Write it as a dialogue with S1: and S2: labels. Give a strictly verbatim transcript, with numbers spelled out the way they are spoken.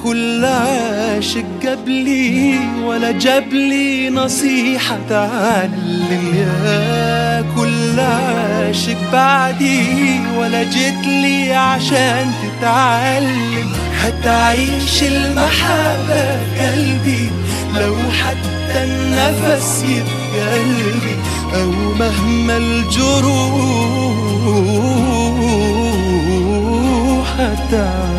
S1: كل عاشق قبلي ولا جابلي نصيحة تعلم، يا كل عاشق بعدي ولا جيتلي عشان تتعلم. هتعيش المحبة في قلبي لو حتى النفس يبقى قلبي، أو مهما الجروح هتعلم.